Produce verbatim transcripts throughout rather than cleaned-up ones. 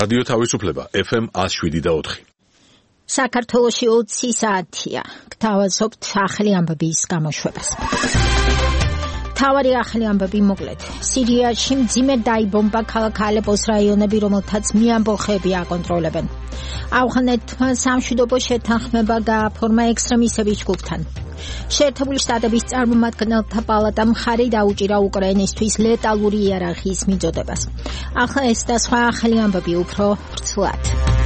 რადიო თავისუფლება ეფ ემ one oh seven და four. საქართველოში ოცი საათია. გთავაზობთ ახალი ამბების გამოშვებას. თავარი ახალი ამბები მოკლედ. სირიაში მძიმე დაიბომბა ქალაქ ალეპოს რაიონები, რომელთაც მიამბოხები აკონტროლებენ. ავღანეთმა სამშვიდობო შეთანხმება გააფორმა ექსტრემისტების ჯგუფთან. შეერთებული შტატების წარმომადგენელთა პალატამ მხარი დაუჭირა უკრაინისთვის ლეტალური იარაღის მიწოდებას. ახლა ეს და სხვა ახალი ამბები უფრო ვრცლად.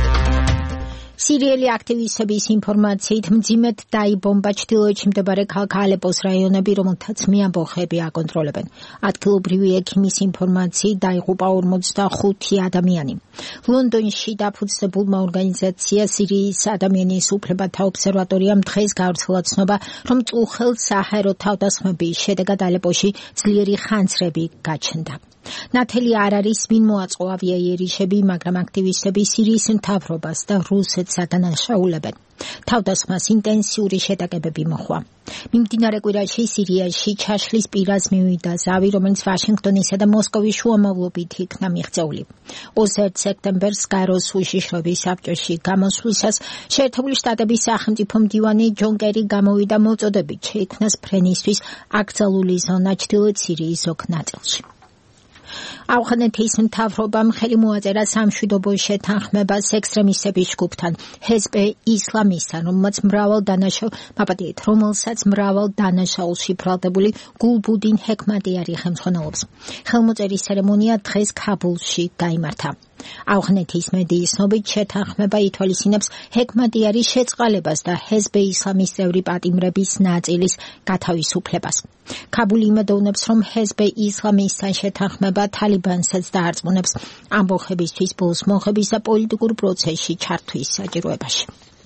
სირიელი აქტივისტების ინფორმაციით მძიმედ დაიბომბა ჩრდილოეთში მდებარე ქალაქ ალეპოს რაიონები, რომელთაც მიამბოხები აკონტროლებენ. ადგილობრივი ექიმის ინფორმაციით დაიღუპა ორმოცდახუთი ადამიანი. ლონდონში დაფუძნებულმა ორგანიზაცია სირიის ადამიანის უფლებათა ობსერვატორიამ დღეს გავრცელა ცნობა, რომ წუხელ საჰაერო თავდასხმების შედეგად ალეპოში ძლიერი ხანძრები გაჩნდა. ნათელი არ არის, ვინ მოაწყო ავიაიერიშები, მაგრამ აქტივისტები სირიის მთავრობას და რუსეთს ადანაშაულებენ. თავდასხმას ინტენსიური შეტაკებები მოჰყვა. მიმდინარე კვირაში სირიაში ჩაშლის პირას მივიდა ზავი, რომელიც ვაშინგტონისა და მოსკოვის შუამავლობით იქნა მიღწეული. ოცდაერთი სექტემბერს გაეროს უშიშროების საბჭოში გამოსვლისას შეერთებული შტატების სახელმწიფო მდივანი ჯონ კერი გამოვიდა მოწოდებით შეიქმნას ფრენისთვის აკრძალული ზონა ჩრდილოეთ სირიის ზოგ ნაწილში. ავღანეთის მთავრობამ ხელი მოაწერა სამშვიდობო შეთანხმებას ექსტრემისტების ჯგუფთან, ჰეზბ ისლამისთან, რომელსაც მრავალ დანაშაულ, მაპატიეთ, რომელსაც მრავალ დანაშაულში ბრალდებული გულბუდინ ჰეკმატიარი ხელმძღვანელობს. ხელმოწერის ცერემონია დღეს ქაბულში გაიმართა. ავღანეთის მედიის ცნობით შეთანხმება ითვალისწინებს ჰეკმატიარის შეწყალებას და ჰეზბ ისლამის წევრი პატიმრების ნაწილის გათავისუფლებას. ქაბული იმედოვნებს, რომ ჰეზბ ისლამისთან შეთანხმება თალიბანსაც დაარწმუნებს ამბოხებისთვის ბოლოს მოხების და პოლიტიკურ პროცესში ჩართვის საჭიროებაში.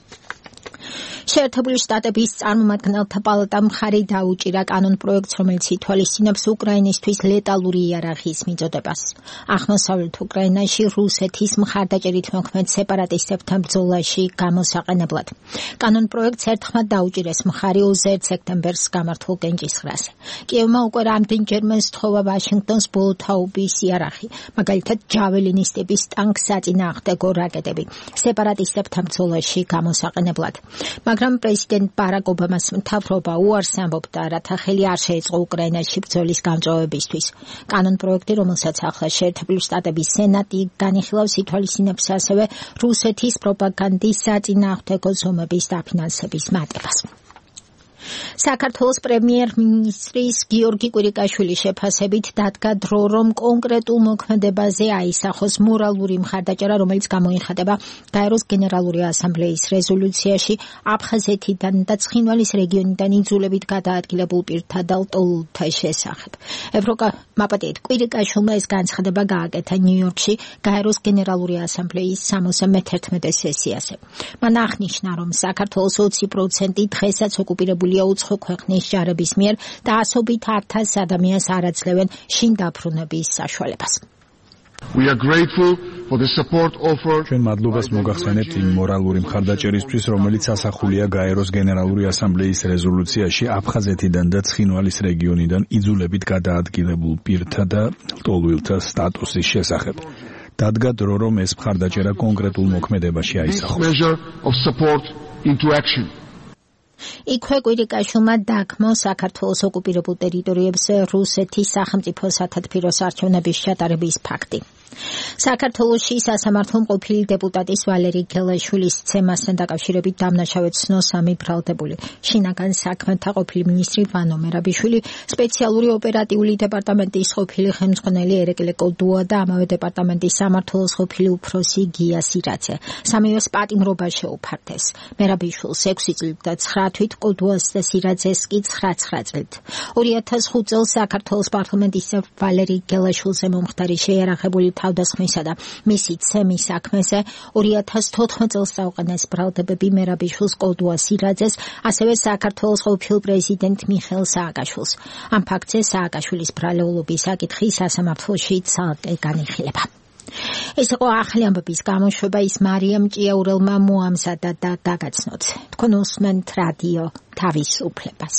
შეერთებული შტატების წარმომადგენელთა პალატამ მხარი დაუჭირა კანონპროექტს, რომელიც ითვალისწინებს უკრაინისთვის ლეტალური იარაღის მიწოდებას. აღმოსავლეთ უკრაინაში რუსეთის მხარდაჭერით მოქმედ სეპარატისტებთან ბრძოლაში გამოსაყენებლად. კანონპროექტს ერთხმად დაუჭირეს მხარი ოცდაერთი სექტემბერს გამართულ კენჭისყრაზე. კიევმა უკვე რამდენჯერმე სთხოვა ვაშინგტონს ბოლოთაობის იარაღი, მაგალითად ჯაველინის ტიპის ტანკს საწინააღმდეგო რაკეტები სეპარატისტებთან ბრძოლაში გამოსაყენებლად. მაგრამ პრეზიდენტ ბარაკ ობამას მთავრობა უარს ამბობდა, რათა ხელი არ შეეწყო უკრაინაში ბრძოლის გამწვავებისთვის. კანონპროექტი, რომელსაც ახლა შეერთებული შტატების სენატი განიხილავს, ითვალისწინებს ასევე რუსეთის პროპაგანდის საწინააღმდეგო ზომების დაფინანსების მატებას. საქართველოს პრემიერ-მინისტრის გიორგი კვირიკაშვილის შეფასებით დადგა დრო, რომ კონკრეტულ მოქმედებაზე აისახოს მორალური მხარდაჭერა, რომელიც გამოიხატება გაეროს გენერალური ასამბლეის რეზოლუციაში აფხაზეთიდან და ცხინვალის რეგიონიდან იძულებით გადაადგილებულ პირთა და ლტოლვილთა შესახებ. ევროკომისარმა კვირიკაშვილმა ეს განცხადება გააკეთა ნიუ-იორკში გაეროს გენერალური ასამბლეის სამოცდა მეთერთმეტე სესიაზე. მან აღნიშნა, რომ საქართველოს ოცი პროცენტი დღესაც ოკუპირებული უცხო ქვეყნის ჯარების მიერ და ასობით ათას ადამიანს არ აძლევენ შინ დაბრუნების საშუალებას. We are grateful for the support offered. ჩვენ მადლობას მოგახსენებთ იმ მორალური მხარდაჭერისთვის, რომელიც ასახულია გაეროს გენერალური ასამბლეის რეზოლუციაში აფხაზეთიდან და ცხინვალის რეგიონიდან იძულებით გადაადგილებულ პირთა და ლტოლვილთა სტატუსის შესახებ. დადგა დრო, რომ ეს მხარდაჭერა კონკრეტულ მოქმედებაში აისახოს. იქვე კვირიკაშვილმა დაგმო საქართველოს ოკუპირებულ ტერიტორიებზე რუსეთის სახელმწიფო სათათბიროს არჩევნების ჩატარების ფაქტი. საქართველოში სასამართლო ყოფილი დეპუტატის ვალერი გელაშვილის ცემასთან დაკავშირებით დამნაშავედ ცნო სამი ბრალდებული. შინაგან საქმეთა ყოფილი მინისტრი ვანო მერაბიშვილი, სპეციალური ოპერატიული დეპარტამენტის ყოფილი ხელმძღვანელი ერეკლე კოდუა და ამავე დეპარტამენტის სამმართველოს ყოფილი უფროსი გია სირაძე. სამივეს პატიმრობა შეუფარდეს. მერაბიშვილს ექვსი წლით და ცხრა თვით, კოდუას და სირაძეს კი ცხრა ცხრა წლით. ორი ათას ხუთ წელს საქართველოს პარლამენტის ვალერი გელაშვილზე მომხდარი შეიარაღებული თავდასხმისა და მისი ცემის საქმეზე ორი ათას თოთხმეტ წელს წაუყენეს ბრალდებები მერაბიშვილს, კოდუას, სირაძეს, ასევე საქართველოს ყოფილ პრეზიდენტ მიხეილ სააკაშვილს. ამ ფაქტზე სააკაშვილის ბრალეულობის საკითხი სასამართლოში ცალკე განიხილება. ეს იყო ახალი ამბების გამოშვება, ის მარიამ ჭიაურელმა მოამზადა და გაგაცნოთ. თქვენ უსმენთ რადიო თავისუფლებას.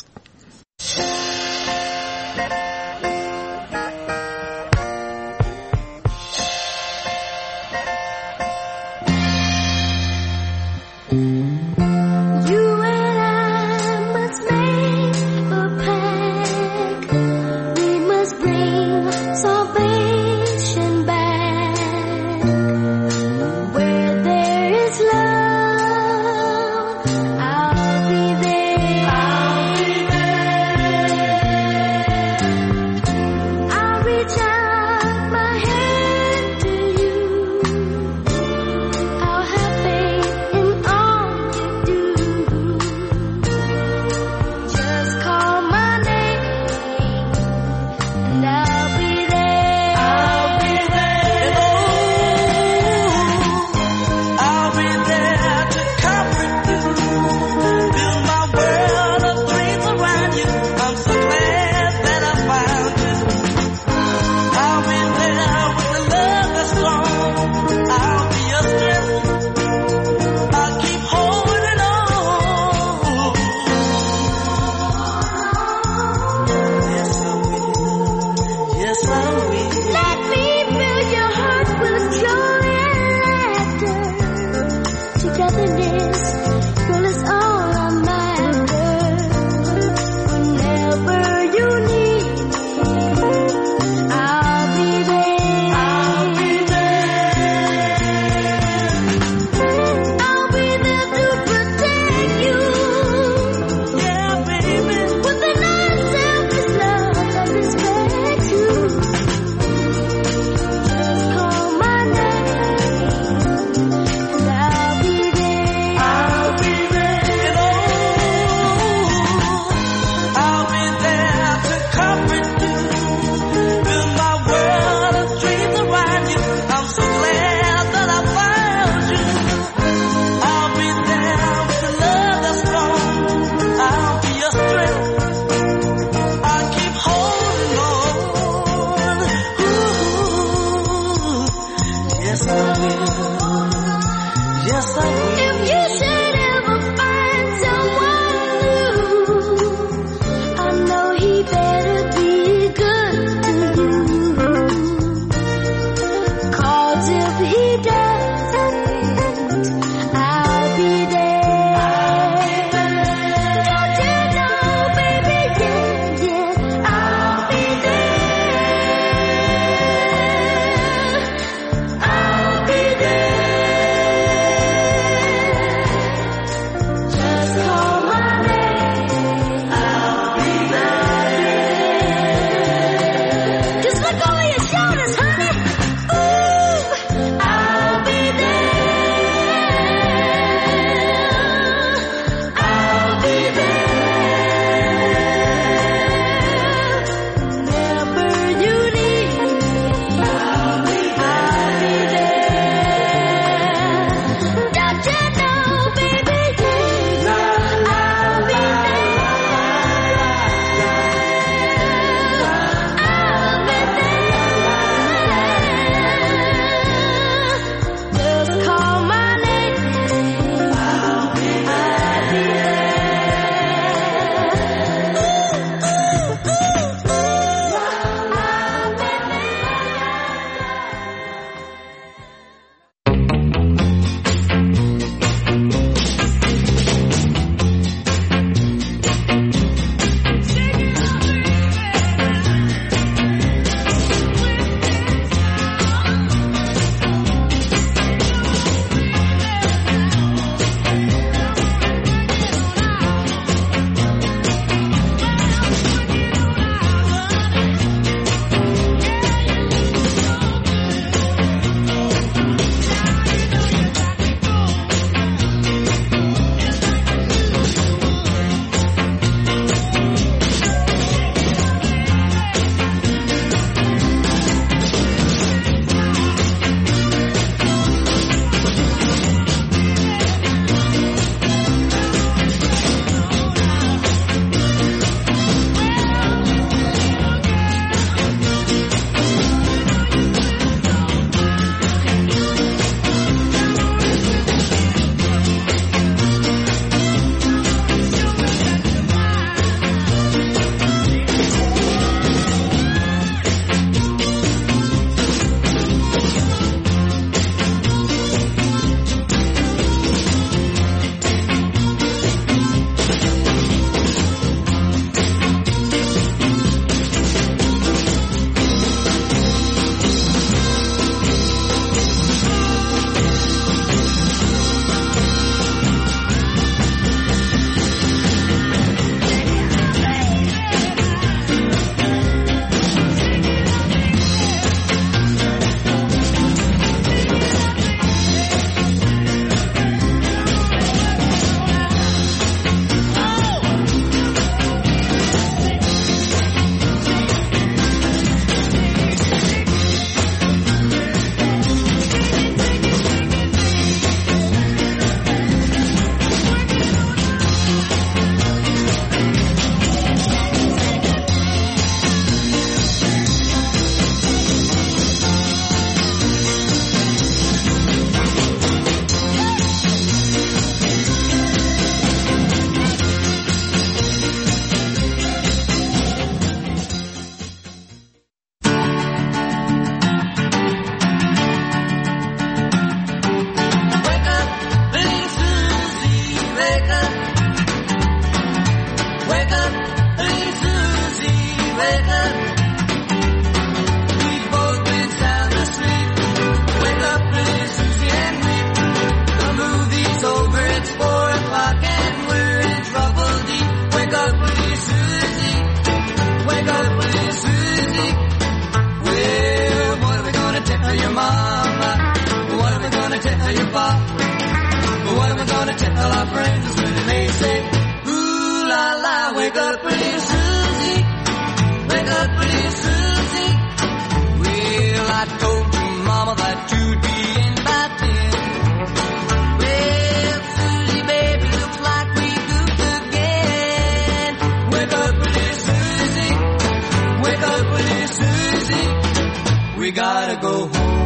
up, pretty Susie. Wake up, pretty Susie. Well, I told your mama that you'd be in by ten. Well, Susie, baby, looks like we goofed again. Wake up, pretty Susie. Wake up, pretty Susie. We gotta go home.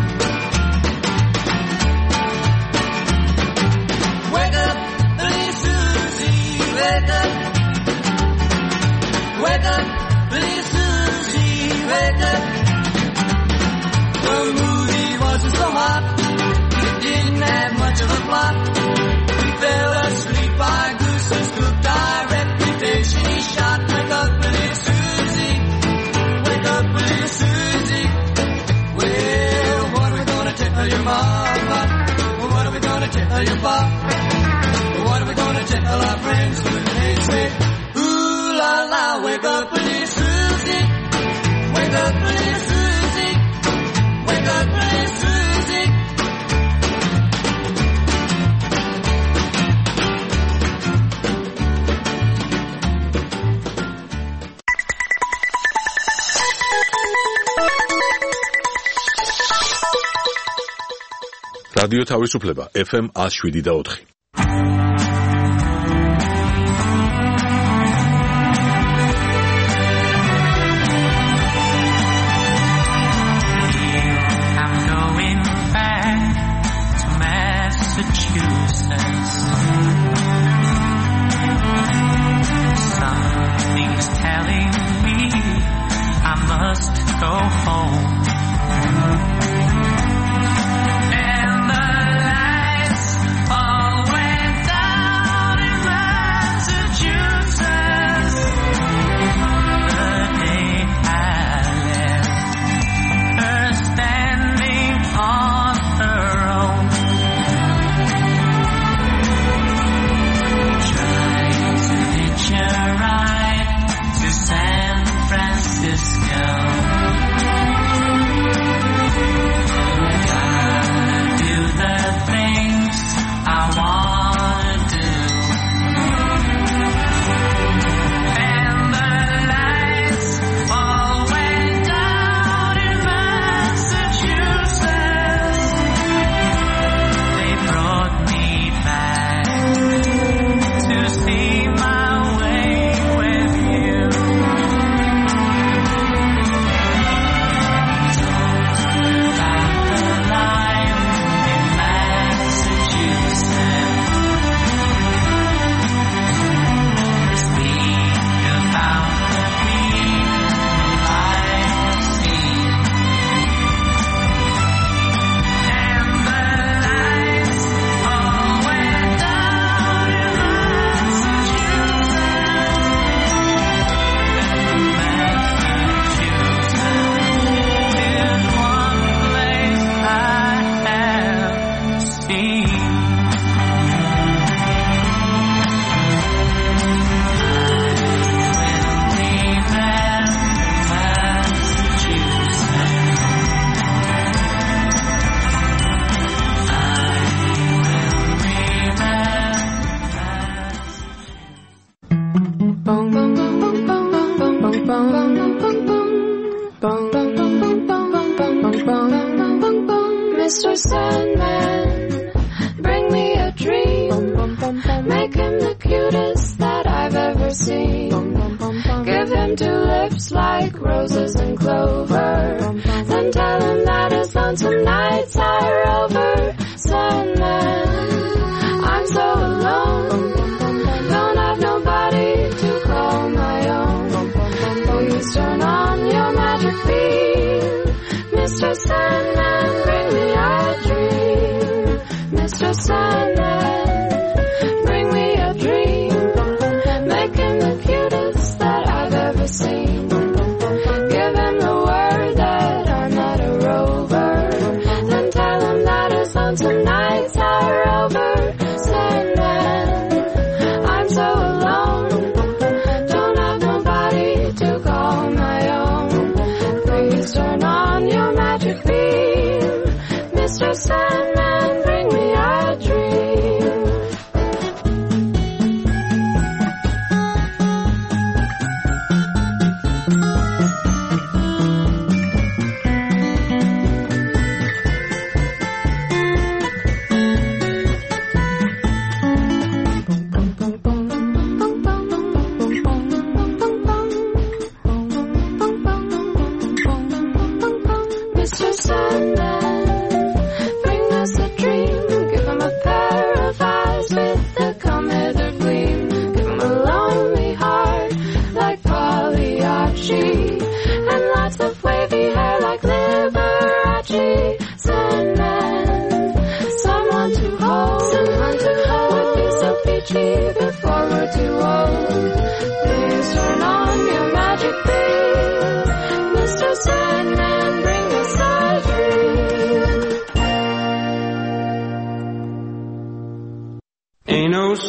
Wake up, pretty Susie. Wake up. Wake up, pretty Susie. Wake up. The movie wasn't so hot. It didn't have much of a plot. We fell asleep. Our goose was cooked. Our reputation is shot. Wake up, pretty Susie. Wake up, pretty Susie. Well, what are we gonna tell your mama? What are we gonna tell your pop? What are we gonna tell our friends when they say, ooh la la, wake up, pretty Susie. Wake up, pretty Susie. Wake up, pretty Susie. რადიო თავისუფლება F M one oh seven და four. Something's telling me I must go home. And the lights all went down in Massachusetts the day I left her standing on her own. Trying to hitch a ride to San Francisco. Gotta do the things I wanna do. And the lights all went down in Massachusetts. They brought me back to see my way with you. About the life in Massachusetts. Speak about the people I've seen. And the lights all went down in Massachusetts. Massachusetts is one place I have seen. Mister Sandman, bring me a dream. Make him the cutest that I've ever seen. Give him two lips like roses and clover. Then tell him that his lonesome nights are over. Sandman, I'm so alone. Don't have nobody to call my own. Please turn on your magic beam. Mister Sandman, bring me a dream. Mister Sandman, bring me a dream. Make him the cutest that I've ever seen. Give him the word that I'm not a rover. Then tell him that his lonesome nights are over. Sandman, I'm so alone. Don't have nobody to call my own. Please turn on your magic beam. Mister Sandman, bring me a dream.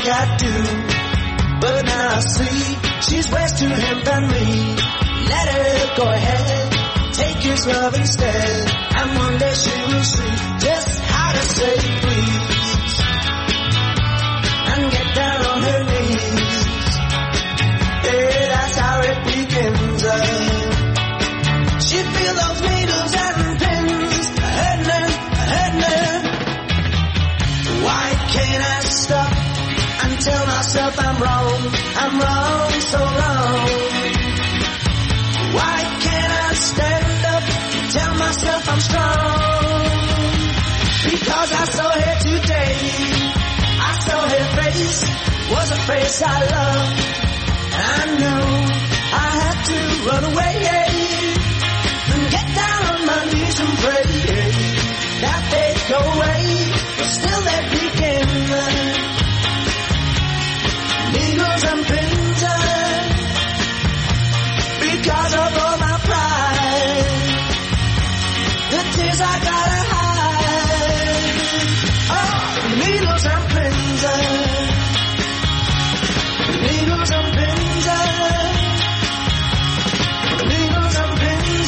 think I do. But now I see she's worse to him than me. Let her go ahead, take his love instead, and one day she will see just how to say please, and get down on her knees. Yeah, that's how it begins. Uh, she feels those needles and pins hurting her, hurting her. Why can't I stop and tell myself I'm wrong, I'm wrong, so wrong? Why can't I stand up, tell myself I'm strong? Because I saw her today, I saw her face, was a face I loved. I know I had to run away and get down on my knees and pray that they'd go away, but still they begin. Needles and pins, because of all my pride, the tears I gotta hide. Oh, needles and pins, needles and pins, needles and pins.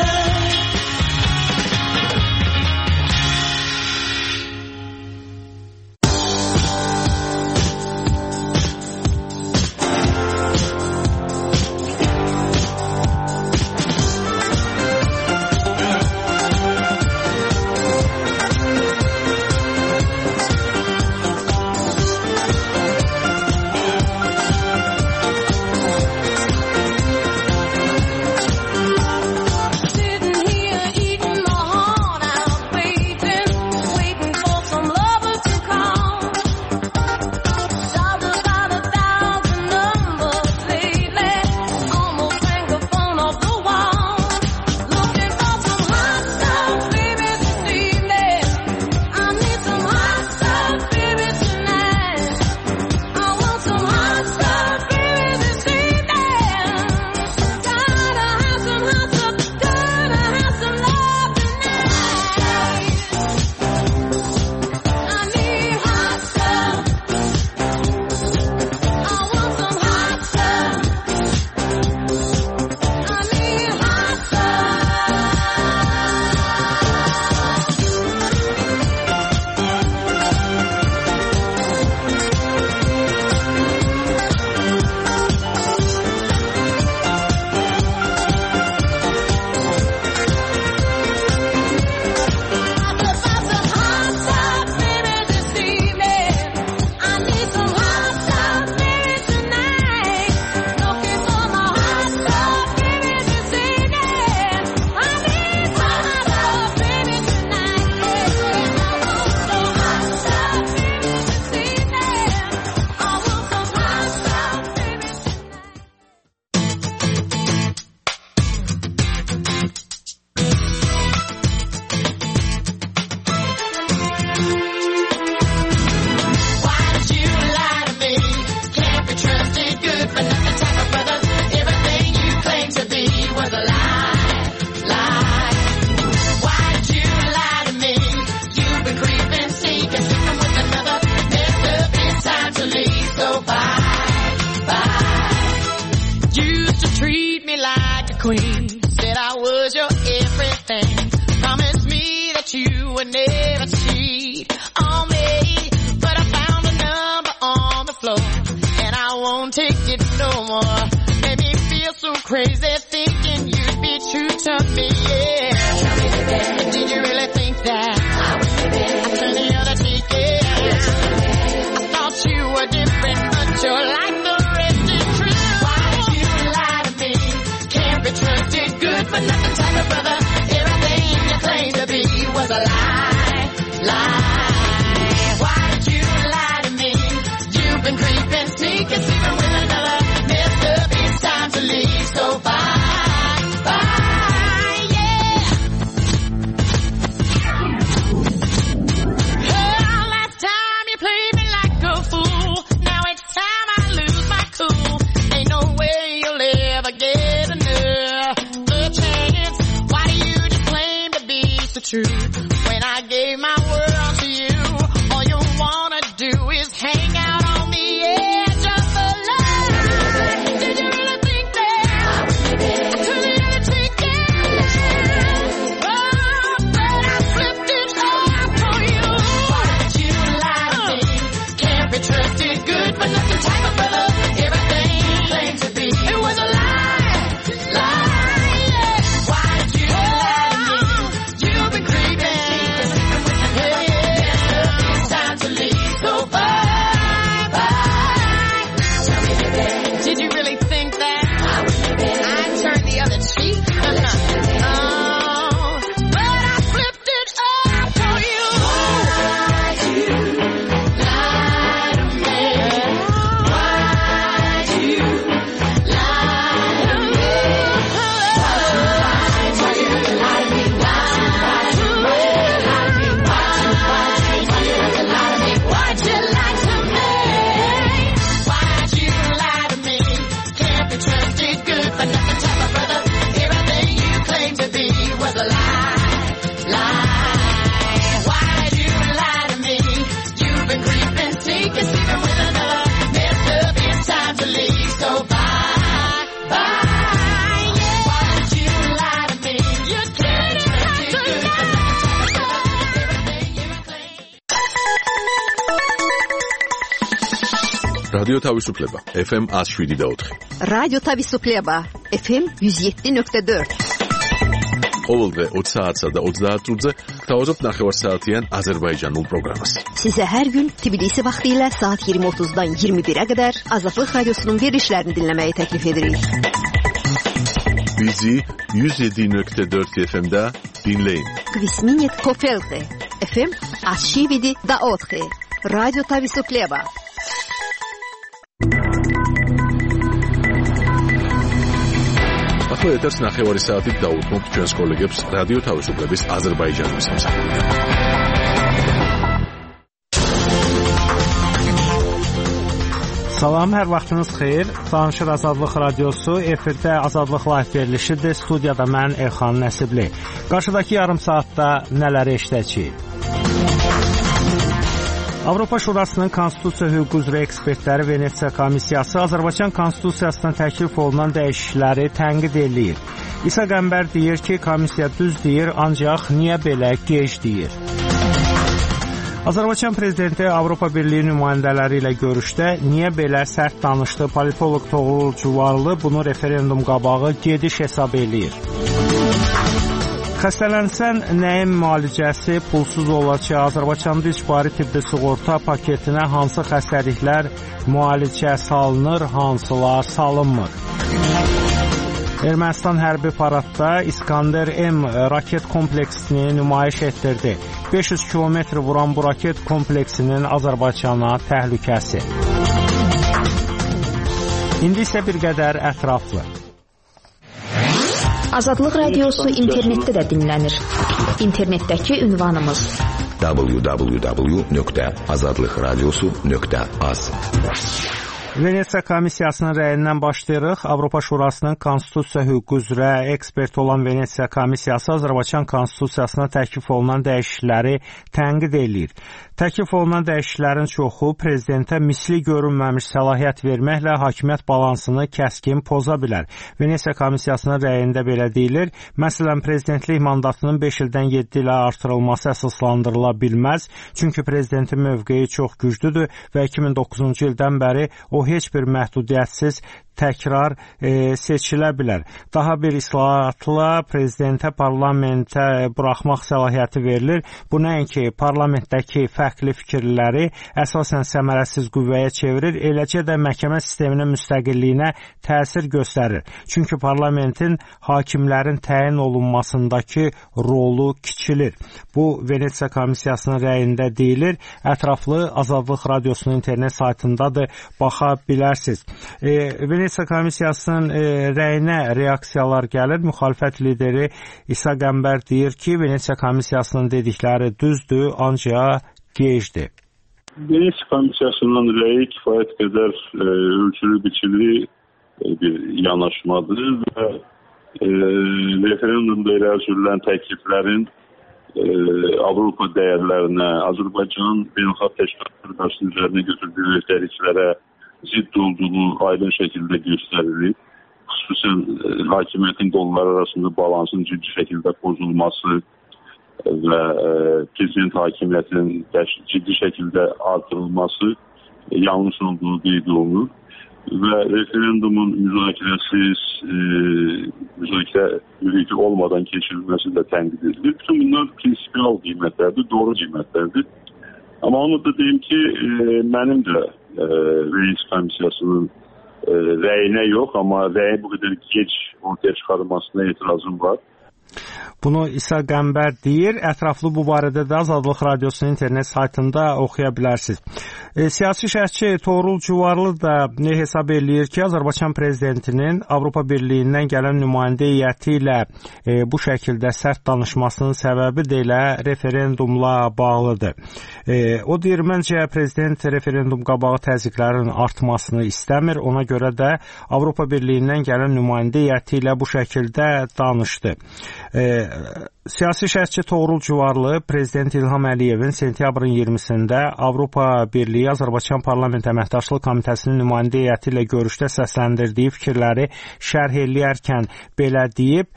Queen, said I was your everything. Promised me that you would never cheat on me. But I found a number on the floor, and I won't take it no more. Made me feel so crazy thinking you'd be true to me, yeah. Did you really think that I was living? I turned the other cheek, yeah. I thought you were different, but you're like the rest is true. Why did you lie to me? Can't be trusted, good for nothing type of brother. Everything you claimed to be was a lie, lie. Why did you lie to me? You've been creeping, sneaking, sleeping with another. Messed up, it's time to leave, so bye, bye, yeah. Oh, last time you played me like a fool. Now it's time I lose my cool. Ain't no way you'll ever get another chance. Why do you just claim to be so true when I gave my word on რადიო თავისუფლება ეფ ემ one oh seven point four. რადიო თავისუფლება ეფ ემ one oh seven point four. ყოველდღე ოცი საათსა და ოცდაათ წუთზე გთავაზობთ ნახევარსაათიან აზერბაიჯანულ პროგრამას. Sizə hər gün Tbilisi vaxtı ilə saat iyirmi otuzdan iyirmi birə qədər Azadlıq Radiosunun verilişlərini dinləməyi təklif edirik. Bizi one oh seven point four efe em'də dinləyin. Kvisminit Kofelte efe em one oh seven point four. Radyo Tavisupleva. ახლა ეთერს ნახევარი საათით დაუთმობთ ჩვენს კოლეგებს რადიო თავისუფლების აზერბაიჯანის სამსახურიდან. Salam, hər vaxtınız xeyir. Danışır Azadlıq Radiosu, efirdə Azadlıq Live verilişidir. Studiyada mən Elxan Nəsibli. Qarşıdakı yarım saatda nələri eşidəcəyik? Avropa Şurasının Konstitusiya hüququ üzrə ekspertləri Venesiya komissiyası Azərbaycan Konstitusiyasına təklif olunan dəyişiklikləri tənqid eləyir. İsa Qəmbər deyir ki, komissiya düz deyir, ancaq niyə belə gec deyir? Azərbaycan prezidenti Avropa Birliyi nümayəndələri ilə görüşdə niyə belə sərt danışdı? Politoloq Toğrul Cuvarlı bunu referendum qabağı gediş hesab eləyir. Xəstələnsən nəyin müalicəsi pulsuz olacaq? Azərbaycanda icbari tibbi sığorta paketinə hansı xəstəliklər müalicə salınır, hansılar salınmır? Ermənistan hərbi paradda İskander M raket kompleksini nümayiş etdirdi. beş yüz kilometr vuran bu raket kompleksinin Azərbaycana təhlükəsi. İndi isə bir qədər ətraflı. Azadlıq Radiosu internetdə də dinlənir. İnternetdəki ünvanımız w w w nöqtə azadlıq radiosu nöqtə az. Venesiya komissiyasının rəyindən başlayırıq. Avropa Şurasının Konstitusiya hüququ üzrə ekspert olan Venesiya komissiyası Azərbaycan Konstitusiyasına təklif olunan dəyişiklikləri tənqid eləyir. Təklif olunan dəyişikliklərin çoxu prezidentə misli görünməmiş səlahiyyət verməklə hakimiyyət balansını kəskin poza bilər. Venesiya komissiyasının rəyində belə deyilir. Məsələn, prezidentlik mandatının beş ildən yeddi ilə artırılması əsaslandırıla bilməz. Çünki prezidentin mövqeyi çox güclüdür və iki min doqquzuncu ildən bəri o heç bir məhdudiyyətsiz təkrar e, seçilə bilər. Daha bir islahatla prezidentə parlamentə buraxmaq səlahiyyəti verilir. Bu nəinki parlamentdəki fərqli fikirləri əsasən səmərəsiz qüvvəyə çevirir, eləcə də məhkəmə sisteminin müstəqilliyinə təsir göstərir. Çünki parlamentin hakimlərin təyin olunmasındakı rolu kiçilir. Bu Venesiya komissiyasının rəyində deyilir. Ətraflı Azadlıq Radiosunun internet saytındadır, baxa bilərsiniz. E, Venesiya komissiyasının e, rəyinə reaksiyalar gəlir. Müxalifət lideri İsa Qəmbər deyir ki, Venesiya komissiyasının dedikləri düzdür, ancaq gecdir. Venesiya komissiyasının rəyi kifayət qədər e, ölçülü biçili e, bir yanaşmadır və e, referendumda irəli sürülən təkliflərin e, Avropa dəyərlərinə, Azərbaycan beynəlxalq təşkilatları qarşısında üzərinə götürdüyü öhdəliklərə zidd olduğu aydın şəkildə göstərilir. Xüsusən e, hakimiyyətin qolları arasında balansın ciddi şəkildə pozulması və e, prezident hakimiyyətinin ciddi şəkildə artırılması e, yanlış olduğu qeyd olunur və referendumun müzakirəsiz, e, müzakirə mühiti olmadan keçirilməsi də tənqid edilir. Bütün bunlar prinsipial qiymətlərdir, doğru qiymətlərdir. Amma onu da deyim ki, e, mənim də e, Venesiya komissiyasının e, rəyinə yox, amma rəyi bu qədər gec ortaya çıxarılmasına etirazım var. Bunu İsa Qəmbər deyir. Ətraflı bu barədə də Azadlıq Radiosunun internet saytında oxuya bilərsiniz. E, siyasi şərhçi Toğrul Cuvarlı da ne hesab eləyir ki, Azərbaycan prezidentinin Avropa Birliyindən gələn nümayəndə heyəti ilə e, bu şəkildə sərt danışmasının səbəbi də elə referendumla bağlıdır. E, o deyir, məncə prezident referendum qabağı təzyiqlərin artmasını istəmir. Ona görə də Avropa Birliyindən gələn nümayəndə heyəti ilə bu şəkildə danışdı. E, siyasi şərhçi Toğrul Cuvarlı prezident İlham Əliyevin sentyabrın iyirmisində Avropa Birliyi Azərbaycan Parlament Əməkdaşlıq Komitəsinin nümayəndə heyəti ilə görüşdə səsləndirdiyi fikirləri şərh eləyərkən belə deyib.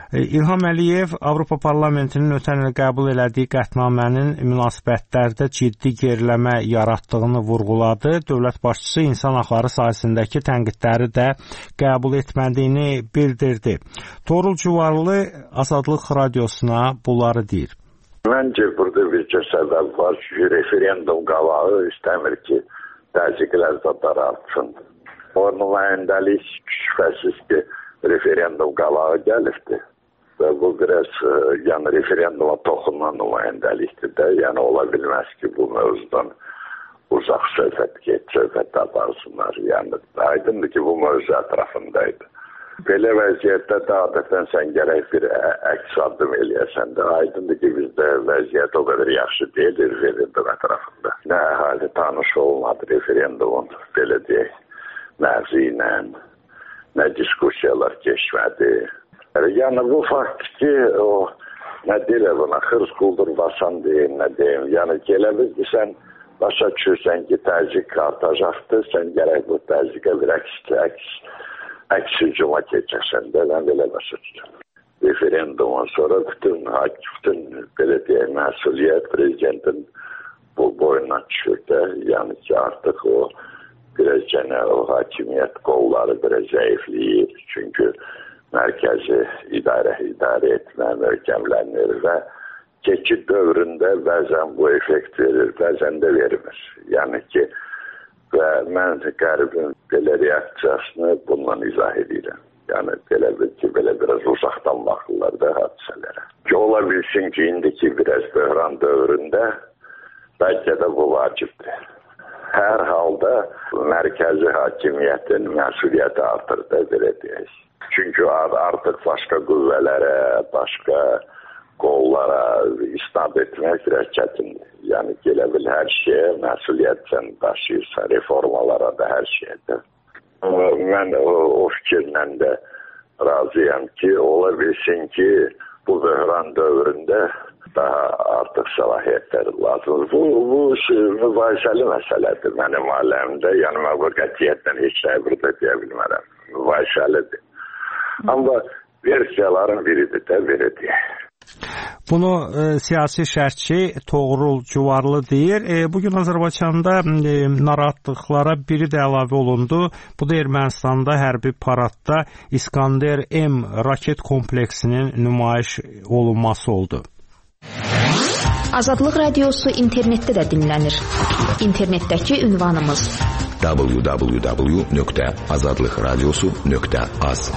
İlham Əliyev Avropa Parlamentinin ötən il qəbul elədiyi qətnamənin münasibətlərdə ciddi geriləmə yaratdığını vurğuladı. Dövlət başçısı insan haqları sahəsindəki tənqidləri də qəbul etmədiyini bildirdi. Toğrul Cuvarlı Azadlıq Radiosuna bunları deyir. Məncə burada bir səbəb var ki, referendum qavağı istəmir ki, təzyiqlər zadlar artsın. O nümayəndəlik şübhəsiz ki, referendum qavağı gəlibdir. Və bu biraz yəni referenduma toxunan nümayəndəlikdir də. Yəni ola bilməz ki, bu mövzudan uzaq söhbət get, söhbət aparsınlar. Yəni aydındır ki, bu mövzu ətrafındaydı. Belə vəziyyətdə də adətən sən gərək bir əks addım eləyəsən də. Aydındır ki, bizdə vəziyyət o qədər yaxşı deyil referendum ətrafında. Nə əhali tanış olmadı referendumun, belə deyək, mövzu ilə, nə diskusiyalar keçmədi. Yəni bu fakt ki, o nə deyirlər buna, xırz quldur basan deyim, nə deyim. Yəni elə biz sən başa düşürsən ki, təzyiq artacaqdır, sən gərək bu təzyiqə bir əks, əks, əks hücuma keçəksən də, mən belə başa düşürəm. Referendumdan sonra bütün, bütün belə deyək, məsuliyyət prezidentin bu boyuna düşür də, yəni ki, artıq o biraz gənə o hakimiyyət qolları biraz zəifləyir, çünki mərkəzi idarə, idarə etmə möhkəmlənir və keçid dövründə bəzən bu effekt verir, bəzən də vermir. Yəni ki, və mən qəribin belə reaksiyasını bundan izah edirəm. Yəni belə bir ki, belə biraz uzaqdan baxırlar da hadisələrə. Ki, ola bilsin ki, indiki biraz böhran dövründə bəlkə də bu vacibdir. Hər halda mərkəzi hakimiyyətin məsuliyyəti artır da belə deyək. Çünki artıq başqa qüvvələrə, başqa qollara isnad etmək biraz çətindir. Yəni gələ bil hər şeyə məsuliyyət sən daşıyırsan, reformalara da hər şeydə. Mən o, o fikirlə də razıyam ki, ola bilsin ki, bu böhran dövründə daha artıq səlahiyyətlər lazımdır. Bu, bu mübahisəli məsələdir mənim aləmdə. Yəni mən bu qətiyyətdən heç şey burada deyə bilmərəm. Mübahisəlidir. Amma versiyaların biridir də, belə deyək. Bunu e, siyasi şərhçi Toğrul Cuvarlı deyir. E, bugün Azərbaycanda e, narahatlıqlara biri də əlavə olundu. Bu da Ermənistanda hərbi paradda İskander M raket kompleksinin nümayiş olunması oldu. Azadlıq Radiosu internetdə də dinlənir. İnternetdəki ünvanımız w w w nöqtə azadlıq radiosu nöqtə az.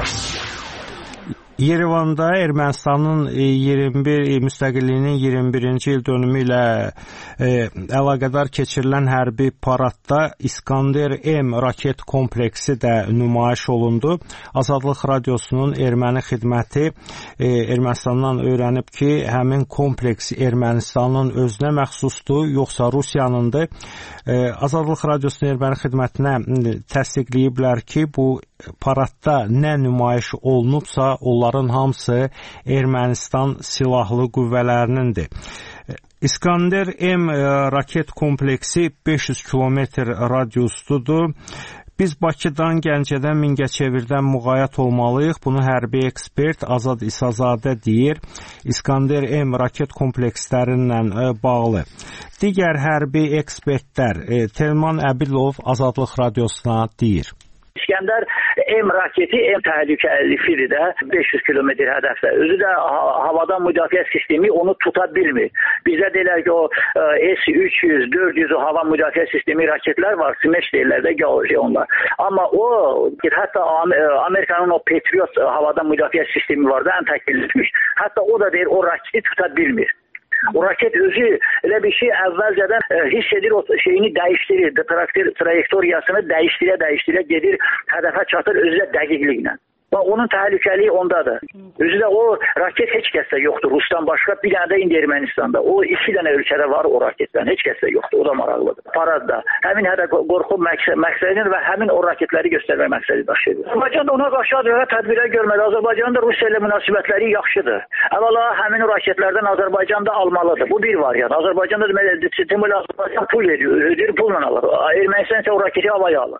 Yerevanda Ermənistanın iyirmi bir müstəqilliyinin iyirmi birinci il dönümü ilə e, əlaqədar keçirilən hərbi paradda İskander M raket kompleksi də nümayiş olundu. Azadlıq Radiosunun erməni xidməti e, Ermənistandan öyrənib ki, həmin kompleks Ermənistanın özünə məxsusdur, yoxsa Rusiyanındır. E, Azadlıq Radiosunun erməni xidmətinə təsdiqləyiblər ki, bu paradda nə nümayiş olunubsa, onların hamısı Ermənistan silahlı qüvvələrinindir. İskander M raket kompleksi beş yüz kilometr radiusludur. Biz Bakıdan, Gəncədən, Mingəçevirdən müğayət olmalıyıq. Bunu hərbi ekspert Azad İsazadə deyir. İskander M raket komplekslərinlə bağlı. Digər hərbi ekspertlər Telman Əbilov Azadlıq Radiosuna deyir. İskəndər M raketi M təhlükəlidir də beş yüz kilometr hədəfdə. Özü də havadan müdafiə sistemi onu tuta bilmir. Bizdə deyirlər ki, o S üç yüz, dörd yüz o hava müdafiə sistemi raketlər var, Smash deyirlər də geoloji onlar. Amma o, hətta Amerikanın o Patriot havadan müdafiə sistemi var da, ən təkilləşmiş. Hətta o da deyir, o raketi tuta bilmir. O raket özü elə bir şey əvvəlcədən e, hiss edir, o şeyini dəyişdirir, trayektoriyasını dəyişdirə-dəyişdirə gedir, hədəfə çatır özü də dəqiqliklə. Onun təhlükəliyi ondadır. Özü də o raket heç kəsdə yoxdur. Rusdan başqa bir dənə də indi Ermənistanda. O iki dənə ölkədə var o raketdən. Heç kəsdə yoxdur. O da maraqlıdır. Paradda. Həmin hədə qorxu məqsədini və həmin o raketləri göstərmək məqsədi daşıyır. Azərbaycan da ona qarşı adına tədbirlər görməli. Azərbaycanın da Rusiya ilə münasibətləri yaxşıdır. Əvvəla həmin o raketlərdən Azərbaycan da almalıdır. Bu bir variant. Azərbaycan da deməli, Azərbaycan pul verir, ödür pulla alır. Ermənistan isə o raketi havaya alır.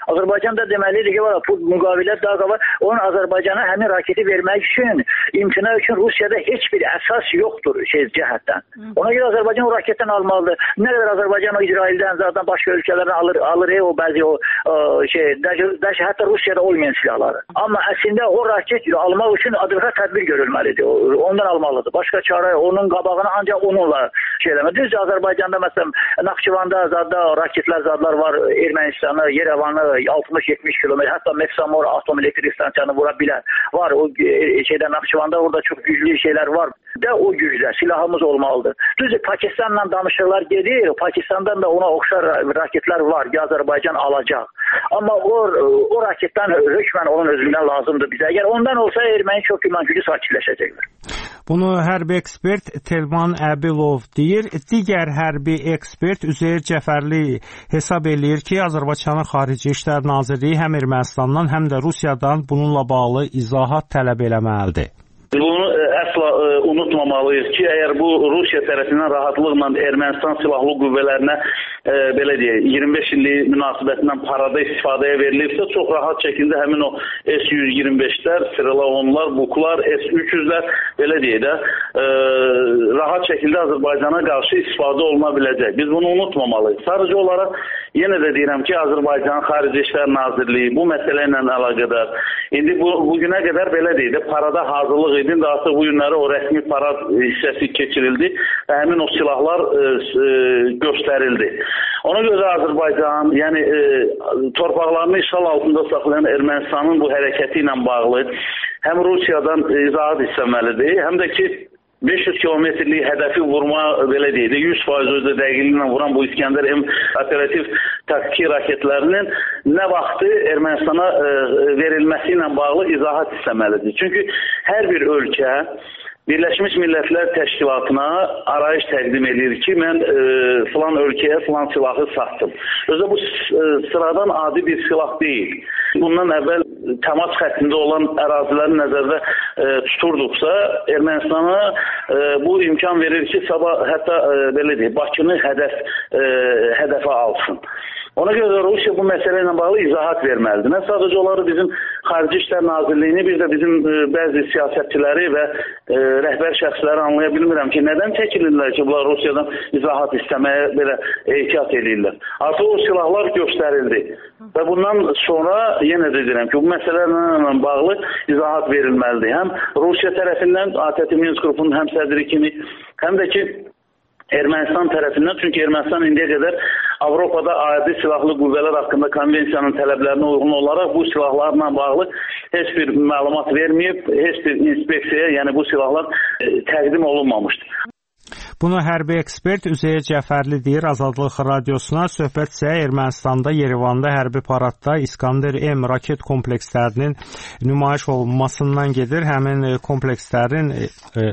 Azərbaycan da deməlidir ki, var, bu müqavilət daha var. Onun Azərbaycana həmin raketi vermək üçün, imtina üçün Rusiyada heç bir əsas yoxdur şey cəhətdən. Ona görə Azərbaycan o raketdən almalıdır. Nə qədər Azərbaycan o İsraildən, zaten başqa ölkələrdən alır, alır e, o bəzi o e, şey, dəş, hətta Rusiyada olmayan silahları. Amma əslində o raket almaq üçün adına tədbir görülməlidir. Ondan almalıdır. Başqa çare onun qabağını ancaq onunla şey eləmək. Düzdür, Azərbaycanda məsələn Naxçıvanda zadda raketlər zadlar var, Ermənistanı, Yerevanı altmış yetmiş kilometr, hətta Metsamor atom elektrik stansiyanı vura bilər. Var o şeydə Naxçıvanda orada çox güclü şeylər var. Da o gücdə silahımız olmalıdır. Düzdür, Pakistanla danışıqlar gedir. Pakistandan da ona oxşar raketlər var ki, Azərbaycan alacaq. Amma o, o raketdən hökmən onun özündən lazımdır bizə. Əgər ondan olsa Erməni çox güman gücü sakitləşəcəkdir. Bunu hərbi ekspert Telman Əbilov deyir. Digər hərbi ekspert Üzeyir Cəfərli hesab eləyir ki, Azərbaycanın Xarici İşlər Nazirliyi həm Ermənistandan, həm də Rusiyadan bununla bağlı izahat tələb eləməlidir. Bunu əsla ə, unutmamalıyıq ki, əgər bu Rusiya tərəfindən rahatlıqla Ermənistan silahlı qüvvələrinə ə, belə deyək, iyirmi beş illik münasibətindən parada istifadəyə verilibsə, çox rahat şəkildə həmin o S yüz iyirmi beşlər, Sırılavonlar, Buklar, S üç yüzlər belə deyək də ə, rahat şəkildə Azərbaycana qarşı istifadə oluna biləcək. Biz bunu unutmamalıyıq. Sadəcə olaraq yenə də deyirəm ki, Azərbaycan Xarici İşlər Nazirliyi bu məsələ ilə əlaqədar. İndi bu bugünə qədər belə deyək də parada hazırlıq idi. Daha sonra bu günləri o rəsmi parad hissəsi keçirildi və həmin o silahlar e, e, göstərildi. Ona görə Azərbaycan, yəni e, torpaqlarını işğal altında saxlayan Ermənistanın bu hərəkəti ilə bağlı həm Rusiyadan izahat istəməlidir, həm də ki beş yüz kilometrlik hədəfi vurma belə deyək də yüz faiz özdə dəqiqliklə vuran bu İskəndər M operativ taktiki raketlərinin nə vaxtı Ermənistana e, verilməsi ilə bağlı izahat istəməlidir. Çünki hər bir ölkə Birləşmiş Millətlər Təşkilatına arayış təqdim edir ki, mən e, filan ölkəyə filan silahı satdım. Özdə bu e, sıradan adi bir silah deyil. Bundan əvvəl təmas xəttində olan əraziləri nəzərdə e, tuturduqsa, Ermənistana e, bu imkan verir ki, sabah hətta e, belə deyək, Bakını hədəf e, hədəfə alsın. Ona görə Rusiya bu məsələ ilə bağlı izahat verməlidir. Mən sadəcə onları bizim Xarici İşlər Nazirliyini, bir də bizim e, bəzi siyasətçiləri və e, rəhbər şəxsləri anlaya bilmirəm ki, nədən çəkilirlər ki, bunlar Rusiyadan izahat istəməyə belə ehtiyat edirlər. Artıq o silahlar göstərildi. Və bundan sonra yenə də deyirəm ki, bu məsələlərlə bağlı izahat verilməlidir. Həm Rusiya tərəfindən, A T T Minsk qrupunun həm sədri kimi, həm də ki, Ermənistan tərəfindən, çünki Ermənistan indiyə qədər Avropada adi silahlı qüvvələr haqqında konvensiyanın tələblərinə uyğun olaraq bu silahlarla bağlı heç bir məlumat verməyib, heç bir inspeksiyaya, yəni bu silahlar e, təqdim olunmamışdır. Bunu hərbi ekspert Üzeyir Cəfərli deyir Azadlıq Radiosuna. Söhbət isə Ermənistanda, Yerevanda hərbi paradda İskəndər M raket komplekslərinin nümayiş olunmasından gedir. Həmin komplekslərin e, e,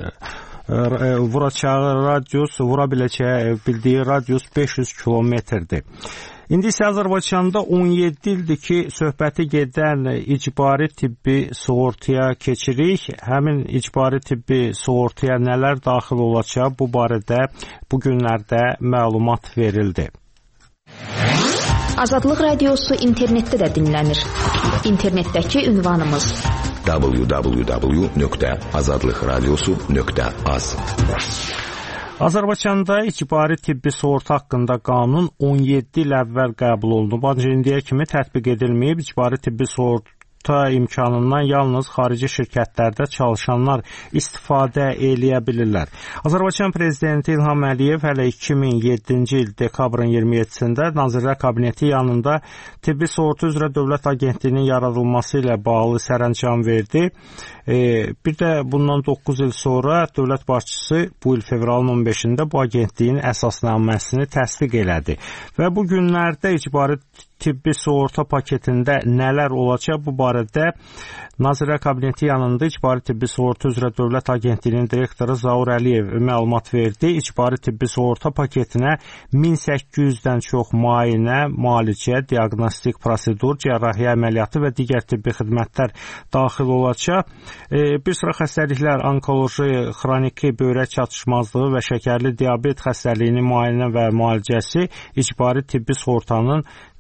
vuracağı radius, vura biləcəyi bildiyi radius beş yüz kilometrdir. İndi isə Azərbaycanda on yeddi ildir ki, söhbəti gedən icbari tibbi sığortaya keçirik. Həmin icbari tibbi sığortaya nələr daxil olacaq, bu barədə bu günlərdə məlumat verildi. Azadlıq Radiosu internetdə də dinlənir. İnternetdəki ünvanımız w w w nöqtə azadlıq radiosu nöqtə az. Azərbaycanda icbari tibbi sığorta haqqında qanun on yeddi il əvvəl qəbul olunub. Ancaq indiyə kimi tətbiq edilməyib. İcbari tibbi sığorta imkanından yalnız xarici şirkətlərdə çalışanlar istifadə eləyə bilirlər. Azərbaycan Prezidenti İlham Əliyev hələ iki min yeddinci il dekabrın iyirmi yeddisində Nazirlər Kabineti yanında tibbi sığorta üzrə Dövlət Agentliyinin yaradılması ilə bağlı sərəncam verdi. E, bir də bundan doqquz il sonra dövlət başçısı bu il fevralın on beşində bu agentliyin əsasnaməsini təsdiq elədi. Və bu günlərdə icbari tibbi sığorta paketində nələr olacaq, bu barədə Nazirlər Kabineti yanında icbari tibbi sığorta üzrə Dövlət Agentliyinin direktoru Zaur Əliyev məlumat verdi. İcbari tibbi sığorta paketinə min səkkiz yüzdən çox müayinə, müalicə, diaqnostik prosedur, cərrahiyyə əməliyyatı və digər tibbi xidmətlər daxil olacaq. Bir sıra xəstəliklər, onkoloji, xroniki böyrək çatışmazlığı və şəkərli diabet xəstəliyinin müayinə və müalicəsi icbari tibbi sığortanın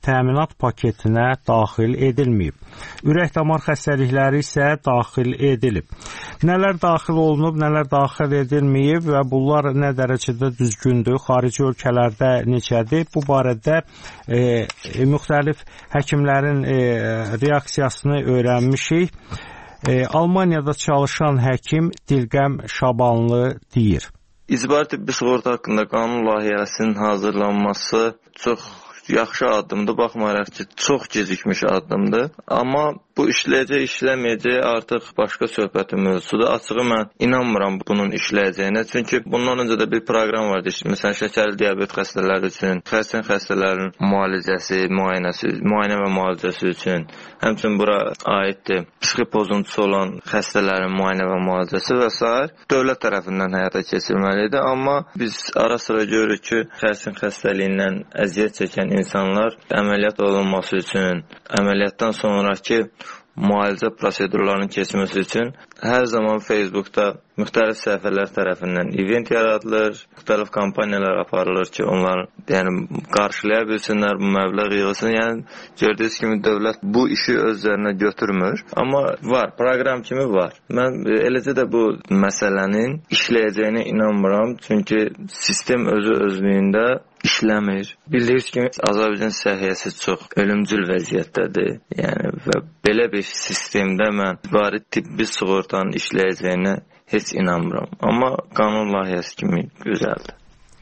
təminat paketinə daxil edilməyib. Ürək-damar xəstəlikləri isə daxil edilib. Nələr daxil olunub, nələr daxil edilməyib və bunlar nə dərəcədə düzgündür, xarici ölkələrdə necədir? Bu barədə e, müxtəlif həkimlərin e, reaksiyasını öyrənmişik. E, Almaniyada çalışan həkim Dilqəm Şabanlı deyir. İcbari tibbi sığorta haqqında qanun layihəsinin hazırlanması çox yaxşı addımdır, baxmayaraq ki, çox gecikmiş addımdır. Amma bu işləyəcək, işləməyəcək artıq başqa söhbətin mövzusudur. Açığı mən inanmıram bunun işləyəcəyinə. Çünki bundan öncə də bir proqram vardı. Məsələn, şəkərli diabet xəstələri üçün, xəstən xəstələrin müalicəsi, müayinəsi, müayinə və müalicəsi üçün, həmçinin bura aiddir psixi pozuntusu olan xəstələrin müayinə və müalicəsi və s. dövlət tərəfindən həyata keçirilməlidir. Amma biz ara sıra görürük ki, xəstən xəstəliyindən əziyyət çəkən insanlar əməliyyat olunması üçün, əməliyyatdan sonraki müalicə prosedurlarının keçməsi üçün hər zaman Facebookda müxtəlif səhifələr tərəfindən event yaradılır, müxtəlif kampaniyalar aparılır ki, onlar yəni, qarşılaya bilsinlər, bu məbləğ yığılsın. Yəni, gördüyünüz kimi dövlət bu işi öz üzərinə götürmür. Amma var, proqram kimi var. Mən eləcə də bu məsələnin işləyəcəyinə inanmıram. Çünki sistem özü özlüyündə işləmir. Bildiyiniz kimi Azərbaycan səhiyyəsi çox ölümcül vəziyyətdədir. Yəni və belə bir sistemdə mən icbari tibbi sığortanın işləyəcəyinə heç inanmıram. Amma qanun layihəsi kimi gözəldir.